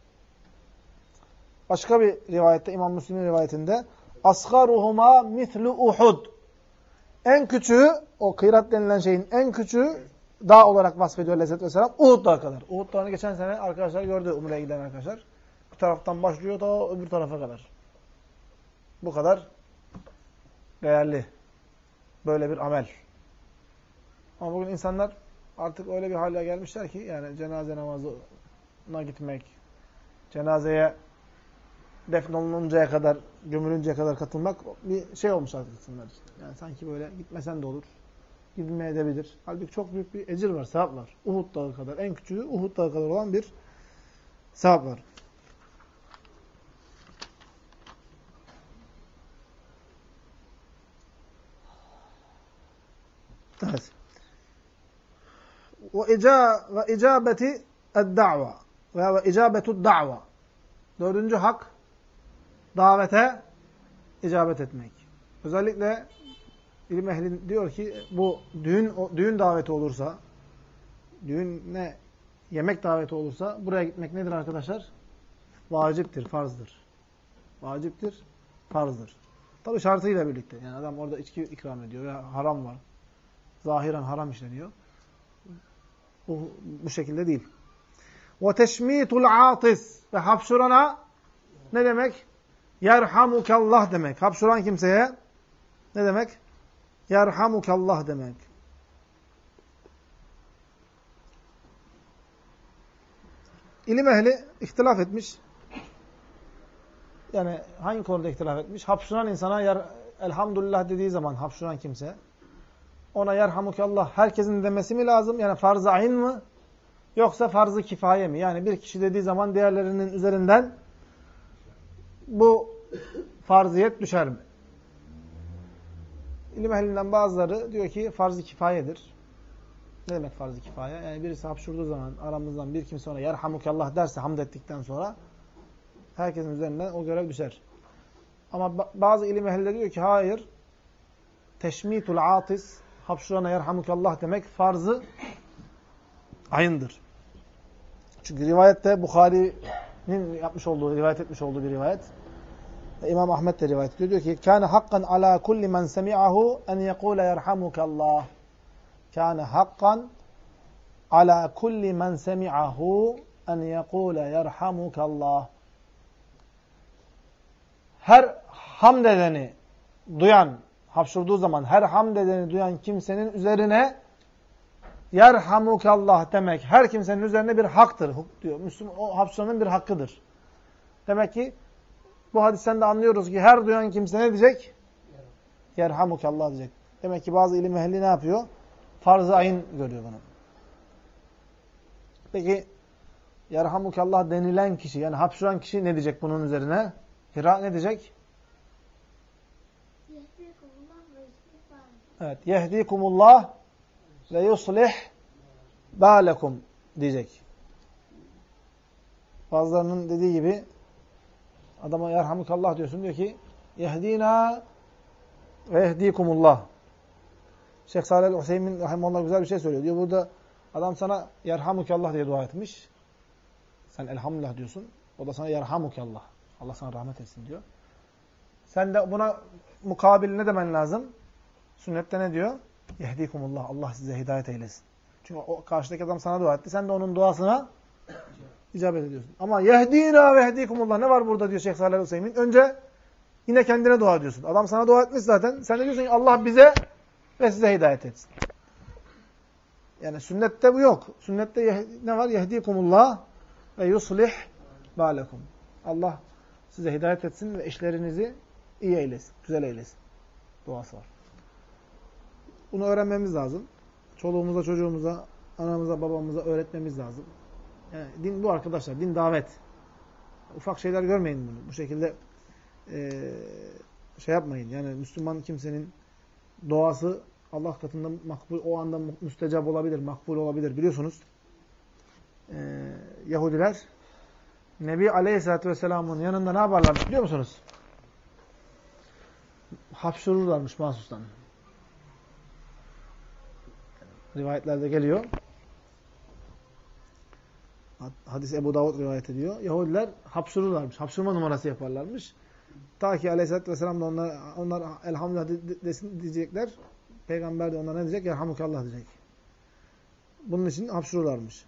A: Başka bir rivayette, İmam Müslim'in rivayetinde asgaruhuma mislu Uhud. En küçüğü, o kırat denilen şeyin en küçüğü dağ olarak vasfediyor Aleyhisselatü Vesselam. Uhud dağı kadar. Uhud dağını geçen sene arkadaşlar gördü, Umre'ye giden arkadaşlar. Bir taraftan başlıyor da öbür tarafa kadar. Bu kadar değerli. Böyle bir amel. Ama bugün insanlar artık öyle bir hale gelmişler ki, yani cenaze namazına gitmek, cenazeye defnolununcaya kadar, gömülünceye kadar katılmak bir şey olmuş artık insanlar için. Yani sanki böyle gitmesen de olur, gidilmeye edebilir. Halbuki çok büyük bir ecir var, sevap var. Uhud dağı kadar, en küçüğü Uhud dağı kadar olan bir sevap var. Evet. Ve icabeti ed-da'va veya ve icabetud da'va. 4. hak, davete icabet etmek. Özellikle ilim ehli diyor ki bu düğün daveti olursa, düğüne yemek daveti olursa buraya gitmek nedir arkadaşlar? Vaciptir, farzdır. Vaciptir, farzdır. Tabi şartıyla birlikte. Yani adam orada içki ikram ediyor veya haram var. Zahiren haram işleniyor. Bu şekilde değil. وَتَشْمِيتُ الْعَاطِسِ Ve hapşurana ne demek? Yerhamukallah demek. Hapşuran kimseye ne demek? Yerhamukallah demek. İlim ehli ihtilaf etmiş. Yani hangi konuda ihtilaf etmiş? Hapşuran insana elhamdülillah dediği zaman hapşuran kimse ona yerhamukallah herkesin demesi mi lazım? Yani farz-ı ayn mı? Yoksa farz-ı kifaye mi? Yani bir kişi dediği zaman diğerlerinin üzerinden bu farziyet düşer mi? İlim ehlinden bazıları diyor ki farz-ı kifayedir. Ne demek farz-ı kifaye? Yani birisi hapşurduğu zaman aramızdan bir kimse ona yerhamukallah derse hamd ettikten sonra herkesin üzerinden o görev düşer. Ama bazı ilim ehlileri diyor ki hayır. Teşmitul atis hapşurana yerhamukallah demek farzı ayındır. Çünkü rivayette Bukhari'nin rivayet etmiş olduğu bir rivayet. İmam Ahmed de rivayet ediyor. Diyor ki kâne hakkan alâ kulli men semi'ahu en yekûle yerhamukallah. Kâne hakkan alâ kulli men semi'ahu en yekûle yerhamukallah. Her hamd edeni duyan, hapşurduğu zaman her hamd edeni duyan kimsenin üzerine yerhamukallah demek her kimsenin üzerine bir haktır diyor. Müslüman o hapşuranın bir hakkıdır. Demek ki bu hadisten de anlıyoruz ki her duyan kimse ne diyecek? Yerhamukallah diyecek. Demek ki bazı ilim ehli ne yapıyor? Farz-ı ayn görüyor bunu. Peki yerhamukallah denilen kişi yani hapşuran kişi ne diyecek bunun üzerine? Ne diyecek? Evet. Yehdikumullah ve yuslih bâlekum diyecek. Bazılarının dediği gibi adama yerhamukallah diyorsun. Diyor ki yehdina ve yehdikumullah. Şeyh Salih el-Hüseyin rahimahullah güzel bir şey söylüyor. Diyor burada adam sana yerhamukallah diye dua etmiş. Sen elhamdülillah diyorsun. O da sana yerhamukallah. Allah sana rahmet etsin diyor. Sen de buna mukabil ne demen lazım? Sünnette ne diyor? Yehdikumullah. Allah size hidayet eylesin. Çünkü o karşıdaki adam sana dua etti. Sen de onun duasına icabet ediyorsun. Ama yehdina ve yehdikumullah. Ne var burada diyor Şeyh Salih el-Hüseyin. Önce yine kendine dua ediyorsun. Adam sana dua etmiş zaten. Sen de diyorsun ki Allah bize ve size hidayet etsin. Yani sünnette bu yok. Sünnette ne var? Yehdikumullah ve yuslih bâlekum. Allah size hidayet etsin ve işlerinizi iyi eylesin, güzel eylesin. Duası var. Bunu öğrenmemiz lazım. Çoluğumuza, çocuğumuza, anamıza, babamıza öğretmemiz lazım. Yani din bu arkadaşlar, din davet. Ufak şeyler görmeyin bunu. Bu şekilde şey yapmayın. Yani Müslüman kimsenin duası Allah katında makbul, o anda müstecab olabilir, makbul olabilir. Biliyorsunuz Yahudiler Nebi Aleyhisselatü Vesselam'ın yanında ne yaparlar biliyor musunuz? Hapşururlarmış mahsustan. Rivayetlerde geliyor. Hadis Ebu Davud rivayet ediyor. Yahudiler hapşururlarmış. Hapşurma numarası yaparlarmış. Ta ki Aleyhisselatü Vesselam da onlar elhamdülillah desin diyecekler. Peygamber de onlara ne diyecek? Yerhamukallah diyecek. Bunun için hapşururlarmış.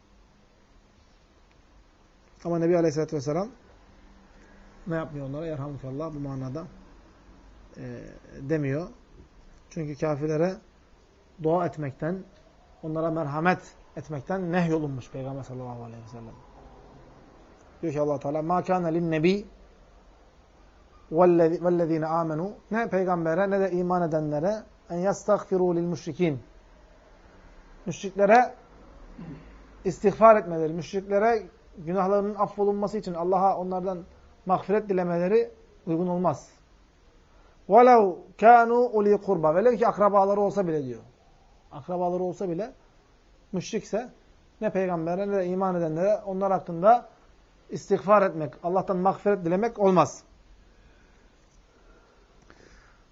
A: Ama Nebi Aleyhisselatü Vesselam ne yapmıyor onlara? Yerhamukallah bu manada demiyor. Çünkü kafirlere dua etmekten, onlara merhamet etmekten nehyolunmuş Peygamber sallallahu aleyhi ve sellem. Diyor ki Allah Teala مَا كَانَ لِلنَّبِي وَالَّذ۪ينَ آمَنُوا Ne peygambere ne de iman edenlere en يَسْتَغْفِرُوا لِلْمُشْرِك۪ينَ Müşriklere istiğfar etmeleri, müşriklere günahlarının affolunması için Allah'a onlardan mağfiret dilemeleri uygun olmaz. وَلَوْ كَانُوا اُلِي قُرْبًا Velev ki akrabaları olsa bile diyor. Akrabaları olsa bile müşrikse ne peygambere ne de iman edenlere onlar hakkında istiğfar etmek, Allah'tan mağfiret dilemek olmaz.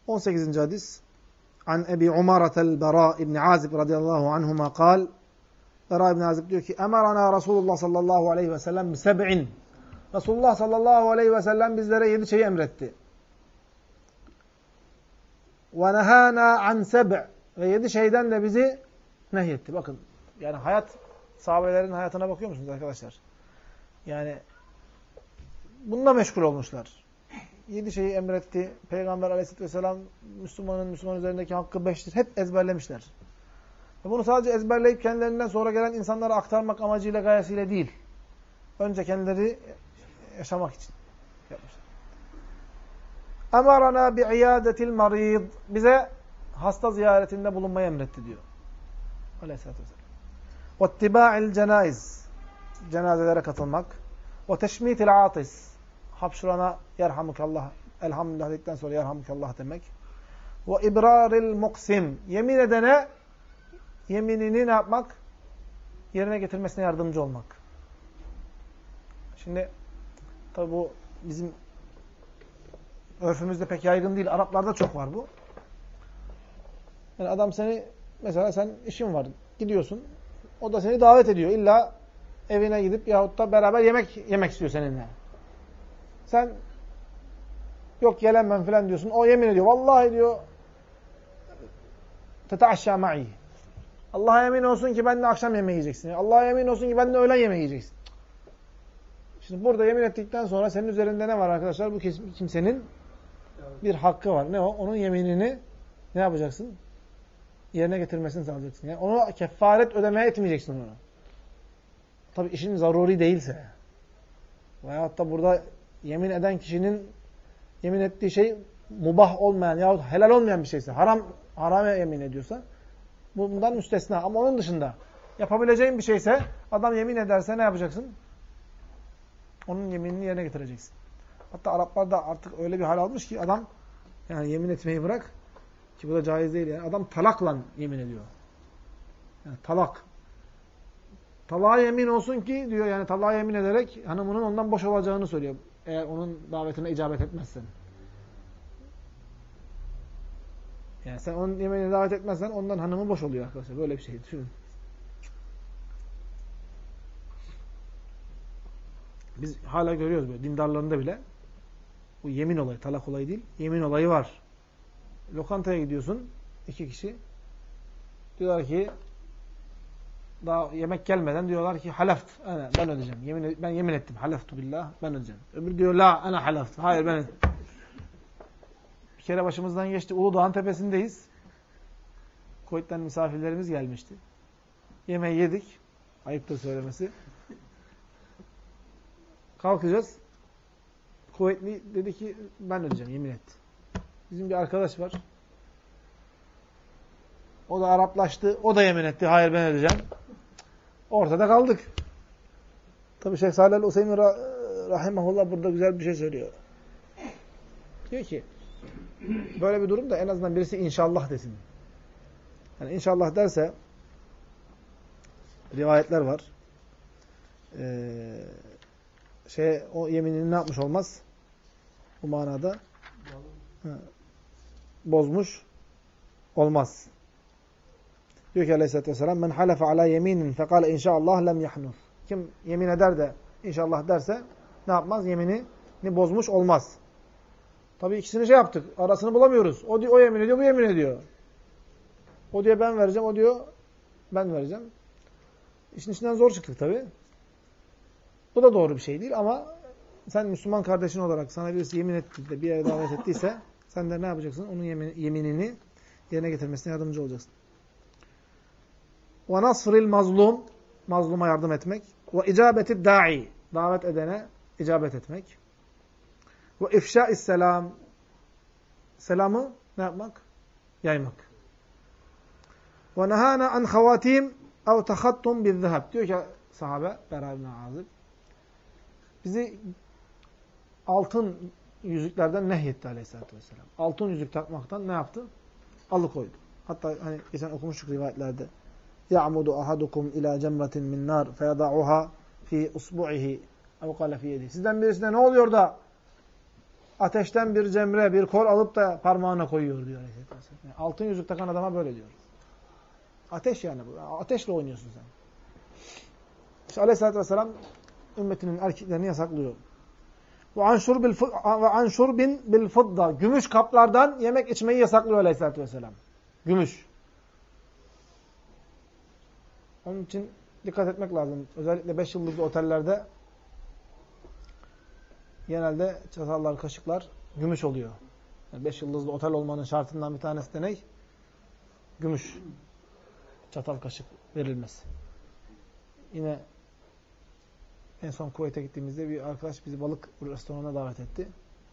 A: 18. hadis. An Ebi Umare'tel Bera İbni Azib radıyallahu anhuma kal. Bera İbni Azib diyor ki emarana Resulullah sallallahu aleyhi ve sellem bi seb'in. Resulullah sallallahu aleyhi ve sellem bizlere 7 şeyi emretti. Ve nehana an seb' ve 7 şeyden de bizi nehyetti. Bakın yani sahabelerin hayatına bakıyor musunuz arkadaşlar? Yani bununla meşgul olmuşlar. 7 şeyi emretti. Peygamber aleyhisselatü vesselam Müslüman üzerindeki hakkı 5'tir. Hep ezberlemişler. Ve bunu sadece ezberleyip kendilerinden sonra gelen insanlara aktarmak amacıyla, gayesiyle değil. Önce kendileri yaşamak için yapmışlar. Emarana bi'iyadetil marid. Bize hasta ziyaretinde bulunmayı emretti diyor. Aleyhisselatü vesselam. وَاتِّبَاعِ الْجَنَائِزِ Cenazelere katılmak. وَتَشْمِيتِ الْعَاطِسِ Hapşurana yerhamukallah, elhamdülillah dedikten sonra yerhamukallah demek. وَاِبْرَارِ الْمُقْسِمِ Yemin edene yeminini ne yapmak? Yerine getirmesine yardımcı olmak. Şimdi tabi bu bizim örfümüzde pek yaygın değil. Araplarda çok var bu. Yani adam mesela sen işin var, gidiyorsun. O da seni davet ediyor. İlla evine gidip yahut da beraber yemek istiyor seninle. Sen yok gelemem falan diyorsun. O yemin ediyor. Vallahi diyor teteaşşâ ma'i. Allah'a yemin olsun ki benimle akşam yemeği yiyeceksin. Allah'a yemin olsun ki benimle öğlen yemeği yiyeceksin. Şimdi burada yemin ettikten sonra senin üzerinde ne var arkadaşlar? Bu kimsenin bir hakkı var. Ne o? Onun yeminini ne yapacaksın? Yerine getirmesini sağlayacaksın. Yani onu kefaret ödemeye etmeyeceksin onu. Tabii işin zaruri değilse. Veyahut da burada yemin eden kişinin yemin ettiği şey mubah olmayan yahut helal olmayan bir şeyse, harama yemin ediyorsa bundan müstesna. Ama onun dışında yapabileceğin bir şeyse adam yemin ederse ne yapacaksın? Onun yeminini yerine getireceksin. Hatta Araplarda artık öyle bir hal almış ki adam yani yemin etmeyi bırak ki bu da caiz değil yani. Adam talakla yemin ediyor. Yani talak. Talağa yemin olsun ki diyor yani talağa yemin ederek hanımının ondan boş olacağını söylüyor. Eğer onun davetine icabet etmezsen. Yani sen onun yemeğine davet etmezsen ondan hanımı boş oluyor arkadaşlar. Böyle bir şey düşünün. Biz hala görüyoruz böyle dindarlarında bile bu yemin olayı, talak olayı değil, yemin olayı var. Lokantaya gidiyorsun, 2 kişi diyorlar ki daha yemek gelmeden diyorlar ki halaft, ben ödeyeceğim. Ben yemin ettim. Halaftu billah, ben ödeyeceğim. Öbür diyor la ana halaftu. Hayır ben bir kere başımızdan geçti. Uludağ'ın tepesindeyiz. Kuveyt'ten misafirlerimiz gelmişti. Yemeği yedik. Ayıptır söylemesi. Kalkacağız. Kuvvetli dedi ki ben ödeyeceğim, yemin etti. Bizim bir arkadaş var. O da Araplaştı. O da yemin etti. Hayır ben ödeyeceğim. Ortada kaldık. Tabii Şeyh Salih el-Useymin rahimahullah burada güzel bir şey söylüyor. Diyor ki böyle bir durumda en azından birisi inşallah desin. Yani inşallah derse rivayetler var. O yeminini ne yapmış olmaz? Bu manada bozmuş olmaz. Diyor ki Aleyhisselatü Vesselam men halefe ala yeminin fekale inşallah lem yahnuf. Kim yemin eder de inşallah derse ne yapmaz? Yeminini bozmuş olmaz. Tabii ikisini yaptık. Arasını bulamıyoruz. O yemin ediyor, bu yemin ediyor. O diyor ben vereceğim, o diyor ben vereceğim. İşin içinden zor çıktık tabii. Bu da doğru bir şey değil ama sen Müslüman kardeşin olarak sana birisi yemin etti de bir yere davet ettiyse sen de ne yapacaksın? Onun yeminini yerine getirmesine yardımcı olacaksın. Ve nasril mazlum, mazluma yardım etmek. Ve icabeti da'i, davet edene icabet etmek. Ve ifşa'is selam, selamı ne yapmak? Yaymak. Ve nehana an havatim ev tehattum bizzehab. Diyor ki sahabe, Bera ibn Azib, bizi altın yüzüklerden nehyetti Aleyhisselatü Vesselam. Altın yüzük takmaktan ne yaptı? Alıkoydu. Hatta hani geçen okumuştuk rivayetlerde. يَعْمُدُ أَحَدُكُمْ إِلَى جَمْرَةٍ مِنْ نَارٍ فَيَضَعُهَا فِي أُصْبُعِهِ اَوْ قَالَ فِي يَدِهِ. Sizden birisine ne oluyor da ateşten bir cemre, bir kor alıp da parmağına koyuyor diyor Aleyhisselatü Vesselam. Yani altın yüzük takan adama böyle diyor. Ateş yani bu. Ateşle oynuyorsun sen. İşte Aleyhisselatü Vesselam ümmetinin erkeklerini yasaklıyor. Ve an şurbin bil fıdda. Gümüş kaplardan yemek içmeyi yasaklıyor Aleyhisselatü Vesselam. Gümüş. Onun için dikkat etmek lazım. Özellikle 5 yıldızlı otellerde genelde çatallar, kaşıklar gümüş oluyor. Yani 5 yıldızlı otel olmanın şartından bir tanesi de ne? Gümüş. Çatal, kaşık verilmesi. Yine en son Kuveyt'e gittiğimizde bir arkadaş bizi balık restoranına davet etti.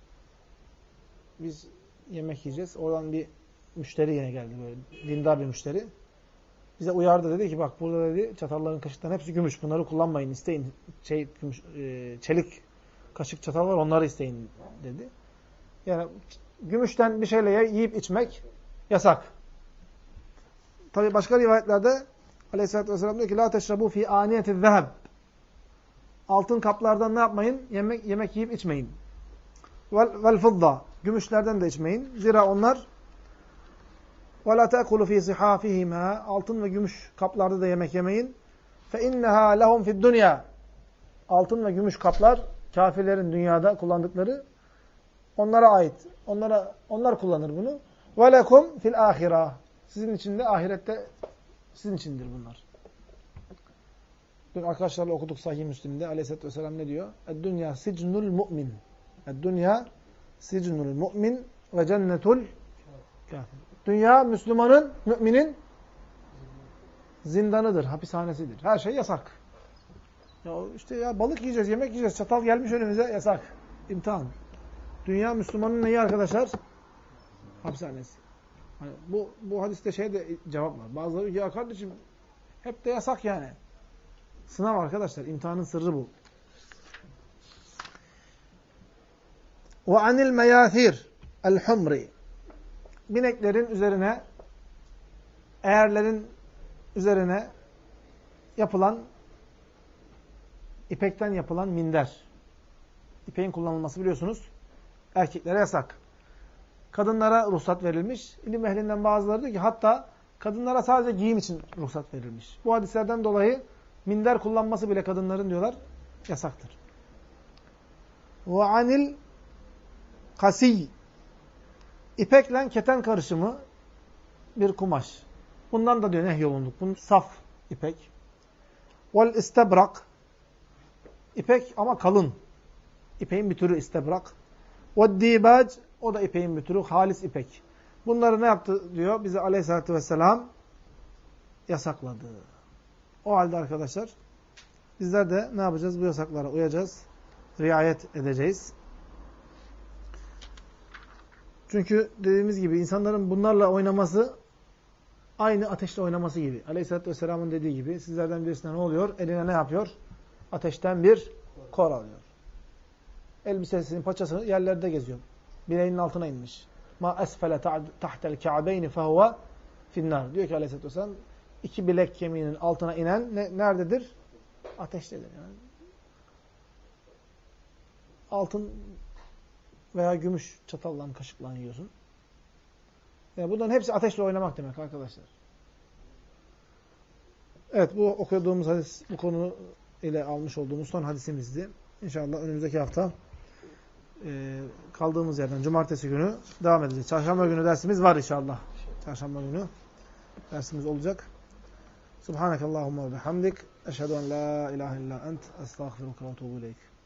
A: Biz yemek yiyeceğiz. Oradan bir müşteri yine geldi böyle. Dindar bir müşteri. Bize uyardı, dedi ki bak burada dedi çatalların, kaşıkların hepsi gümüş. Bunları kullanmayın, isteyin. Çelik kaşık, çatal var, onları isteyin dedi. Yani gümüşten bir şeyle yiyip içmek yasak. Tabi başka rivayetlerde Aleyhisselatü Vesselam diyor ki la teşrabu fi aniyetiz zeheb. Altın kaplardan ne yapmayın? Yemek yiyip içmeyin. Vel fıdda. Gümüşlerden de içmeyin. Zira onlar وَلَا تَأْكُلُ ف۪ي صِحَافِهِمَا. Altın ve gümüş kaplarda da yemek yemeyin. فَاِنَّهَا لَهُمْ فِي الدُّنْيَا. Altın ve gümüş kaplar, kafirlerin dünyada kullandıkları, onlara ait. Onlar kullanır bunu. وَلَكُمْ فِي الْآخِرَةِ. Sizin için de ahirette sizin içindir bunlar. Dün arkadaşlarla okuduk Sahih Müslim'de. Aleyhisselatü Vesselam ne diyor? اَدْدُنْيَا سِجْنُ الْمُؤْمِنِ. اَدْدُنْيَا سِجْنُ الْمُؤْمِنِ وَجَنَّةُ الْكَافِرِ. Dünya Müslümanın, müminin zindanıdır, hapishanesidir. Her şey yasak. Ya işte ya balık yiyeceğiz, yemek yiyeceğiz. Çatal gelmiş önümüze, yasak. İmtihan. Dünya Müslümanın neyi arkadaşlar? Hapishanesi. Hani bu hadiste de cevap var. Bazıları ya kardeşim hep de yasak yani. Sınav arkadaşlar. İmtihanın sırrı bu. Ve anil meyathir el-humri. Bineklerin üzerine, eğerlerin üzerine yapılan, ipekten yapılan minder. İpeğin kullanılması biliyorsunuz erkeklere yasak. Kadınlara ruhsat verilmiş. İlim ehlinden bazıları diyor ki hatta kadınlara sadece giyim için ruhsat verilmiş. Bu hadislerden dolayı minder kullanması bile kadınların diyorlar yasaktır. Ve anil kasiy. İpekle keten karışımı bir kumaş. Bundan da diyor nehyolunduk. Bunun saf ipek. Vel istebrak. İpek ama kalın. İpeğin bir türü istebrak. Ve dibac. O da ipeğin bir türü. Halis ipek. Bunları ne yaptı diyor? Bize Aleyhisselatü Vesselam yasakladı. O halde arkadaşlar bizler de ne yapacağız? Bu yasaklara uyacağız. Riayet edeceğiz. Çünkü dediğimiz gibi insanların bunlarla oynaması aynı ateşle oynaması gibi. Aleyhisselatü Vesselam'ın dediği gibi sizlerden birisine ne oluyor? Eline ne yapıyor? Ateşten bir kor alıyor. Elbisesinin paçasını yerlerde geziyor. Bileğinin altına inmiş. Ma esfele tahtel ka'beyni fehuve finnar. Diyor ki Aleyhisselatü Vesselam iki bilek kemiğinin altına inen nerededir? Ateştedir. Yani. Altın veya gümüş çatalla, kaşıkla yiyorsun. Yani bunların hepsi ateşle oynamak demek arkadaşlar. Evet, bu okuduğumuz hadis bu konu ile almış olduğumuz son hadisimizdi. İnşallah önümüzdeki hafta kaldığımız yerden cumartesi günü devam edeceğiz. Çarşamba günü dersimiz var inşallah. Çarşamba günü dersimiz olacak. Subhanakallahumma ve bihamdik. Eşhedü en la ilahe illa ent. Estağfiruke ve etûbü ileyk.